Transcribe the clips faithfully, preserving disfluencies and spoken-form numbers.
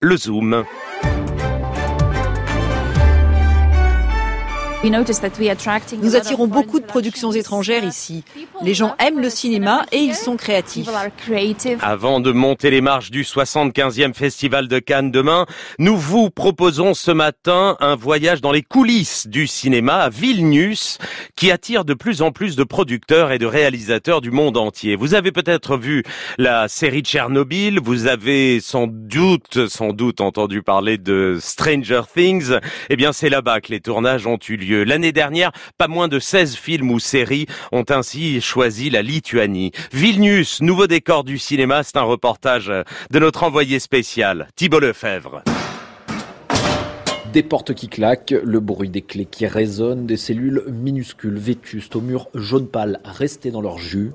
le Zoom. Nous attirons beaucoup de productions étrangères ici. Les gens aiment le cinéma et ils sont créatifs. Avant de monter les marches du soixante-quinzième Festival de Cannes demain, nous vous proposons ce matin un voyage dans les coulisses du cinéma à Vilnius, qui attire de plus en plus de producteurs et de réalisateurs du monde entier. Vous avez peut-être vu la série Tchernobyl, vous avez sans doute, sans doute entendu parler de Stranger Things. Eh bien, c'est là-bas que les tournages ont eu lieu. L'année dernière, pas moins de seize films ou séries ont ainsi choisi la Lituanie. Vilnius, nouveau décor du cinéma, c'est un reportage de notre envoyé spécial, Thibault Lefebvre. Des portes qui claquent, le bruit des clés qui résonnent, des cellules minuscules, vétustes, aux murs jaune pâle, restés dans leur jus.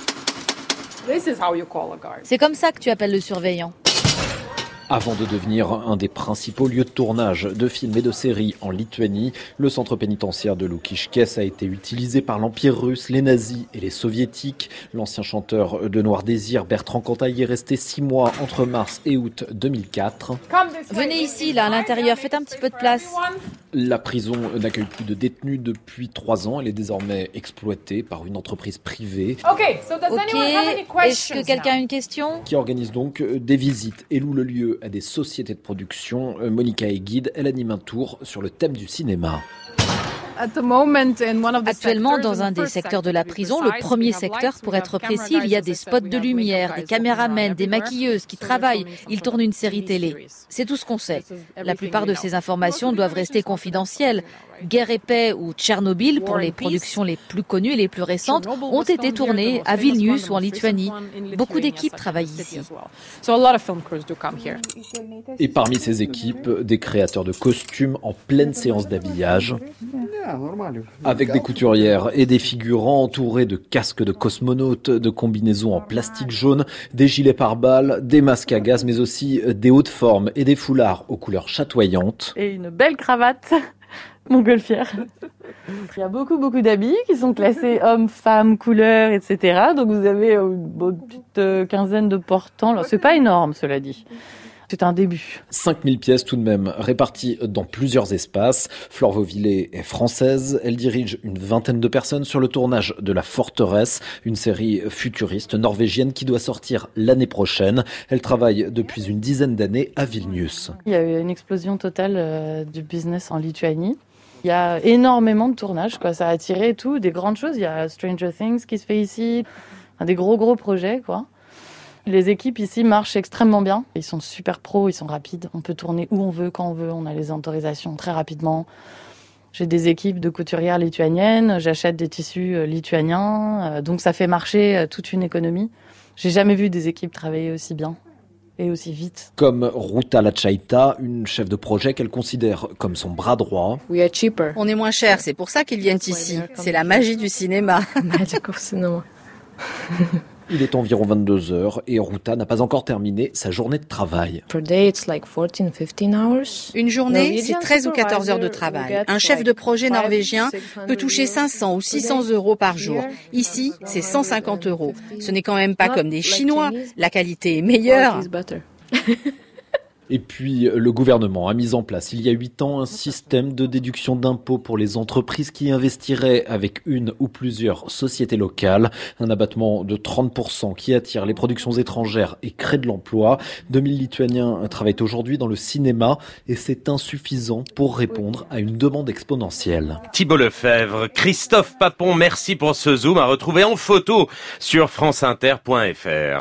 C'est comme ça que tu appelles le surveillant. Avant de devenir un des principaux lieux de tournage de films et de séries en Lituanie, le centre pénitentiaire de Lukiškės a été utilisé par l'Empire russe, les nazis et les soviétiques. L'ancien chanteur de Noir Désir, Bertrand Cantaille, est resté six mois entre mars et août deux mille quatre. Venez ici, là, à l'intérieur, faites un petit peu de place. La prison n'accueille plus de détenus depuis trois ans. Elle est désormais exploitée par une entreprise privée. Ok, est-ce que quelqu'un a une question ? Qui organise donc des visites et loue le lieu à des sociétés de production. Monica est guide, elle anime un tour sur le thème du cinéma. Actuellement, dans un des secteurs de la prison, le premier secteur pour être précis, il y a des spots de lumière, des caméramens, des maquilleuses qui travaillent. Ils tournent une série télé. C'est tout ce qu'on sait. La plupart de ces informations doivent rester confidentielles. Guerre et paix ou Tchernobyl, pour les productions les plus connues et les plus récentes, ont été tournées à Vilnius ou en Lituanie. Beaucoup d'équipes travaillent ici. Et parmi ces équipes, des créateurs de costumes en pleine séance d'habillage, avec des couturières et des figurants entourés de casques de cosmonautes, de combinaisons en plastique jaune, des gilets pare-balles, des masques à gaz, mais aussi des hautes formes et des foulards aux couleurs chatoyantes. Et une belle cravate montgolfière. Il y a beaucoup, beaucoup d'habits qui sont classés hommes, femmes, couleurs, et cetera. Donc vous avez une petite quinzaine de portants. Alors, c'est pas énorme, cela dit. C'est un début. cinq mille pièces tout de même, réparties dans plusieurs espaces. Flore Vauvillé est française. Elle dirige une vingtaine de personnes sur le tournage de La Forteresse, une série futuriste norvégienne qui doit sortir l'année prochaine. Elle travaille depuis une dizaine d'années à Vilnius. Il y a eu une explosion totale euh, du business en Lituanie. Il y a énormément de tournages, quoi. Ça a attiré tout, des grandes choses. Il y a Stranger Things qui se fait ici, des gros gros projets, quoi. Les équipes ici marchent extrêmement bien. Ils sont super pros, ils sont rapides. On peut tourner où on veut, quand on veut. On a les autorisations très rapidement. J'ai des équipes de couturières lituaniennes. J'achète des tissus lituaniens. Donc ça fait marcher toute une économie. J'ai jamais vu des équipes travailler aussi bien et aussi vite. Comme Ruta Lachaita, une chef de projet qu'elle considère comme son bras droit. On est moins cher, c'est pour ça qu'ils viennent ici. C'est la magie du cinéma. Il est environ vingt-deux heures et Ruta n'a pas encore terminé sa journée de travail. Une journée, c'est treize ou quatorze heures de travail. Un chef de projet norvégien peut toucher cinq cents ou six cents euros par jour. Ici, c'est cent cinquante euros. Ce n'est quand même pas comme des Chinois. La qualité est meilleure. Et puis, le gouvernement a mis en place, il y a huit ans, un système de déduction d'impôts pour les entreprises qui investiraient avec une ou plusieurs sociétés locales. Un abattement de trente pour cent qui attire les productions étrangères et crée de l'emploi. deux mille Lituaniens travaillent aujourd'hui dans le cinéma et c'est insuffisant pour répondre à une demande exponentielle. Thibault Lefebvre, Christophe Papon, merci pour ce zoom à retrouver en photo sur franceinter point fr.